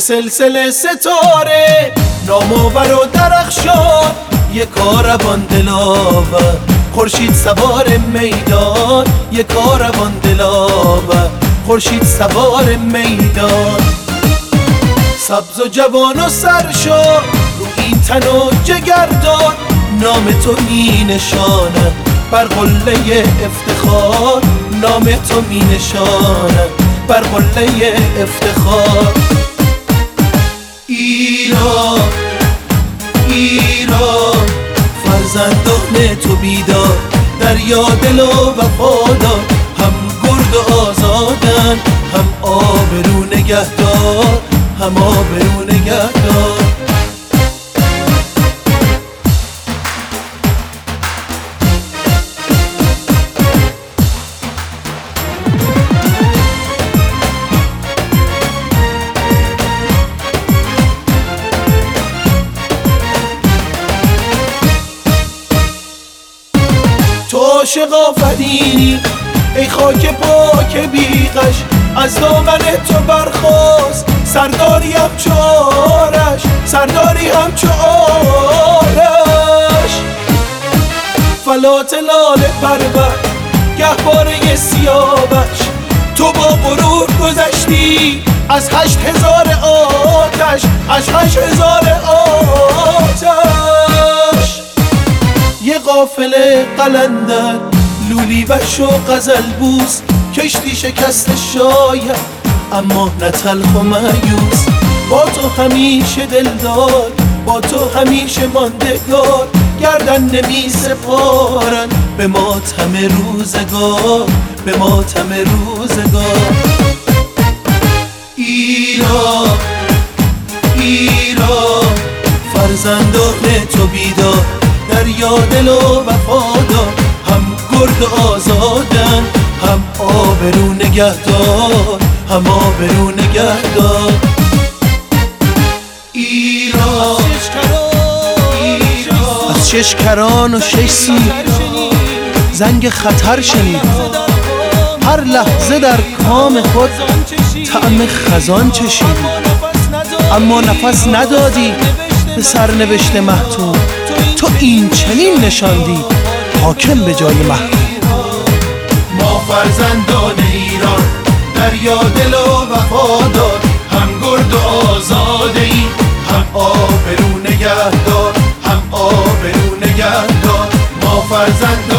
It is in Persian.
سلسله ستاره نامآور و درخشان، یک کاروان دلاور خورشید سوار میدان، یک کاروان دلاور خورشید سوار میدان. سبز و جوان و سرشار رو این تن و جگردان، نام تو می نشاند بر قله افتخار، نام تو می نشاند بر قله افتخار. ایران ایران فرزندان تو بیدار، دریا دل و وفادار، هم گرد و آزادن، هم آبرو نگهدار، هم آبرو نگهدار. تو عاشق آفرینی ای خاک پاک بیغش، از دامن تو برخاست سرداری همچو آرش، سرداری همچو آرش. فلات لاله پرور گهواره سیاوش، تو با غرور گذشتی از 8000 آتش، از 8000 آتش. یه قافله قلندر لولی وش و غزل بوس، کشتی شکست شاید اما نه تلخ و مایوس. با تو همیشه دلدار، با تو همیشه ماندگار، گردن نمی سپارن به ماتم روزگار، به ماتم روزگار. ایران ایران فرزندان تو بیدار، دریا دل و وفادار، هم گرد و آزادن، هم آبرو نگهدار، هم آبرو نگهدار. ایران از 6 کران و 6 سو زنگ خطر شنید، هر لحظه در کام خود طعم خزان چشید، اما نفس ندادی به سرنوشت محتوم. تو این چنین نشاندی حاکم به جای محکوم. ما فرزندان ایران، دریا دل و وفادار، هم گرد و آزاده ایم، هم آبرو نگهدار، هم آبرو نگهدار. ما فرزندان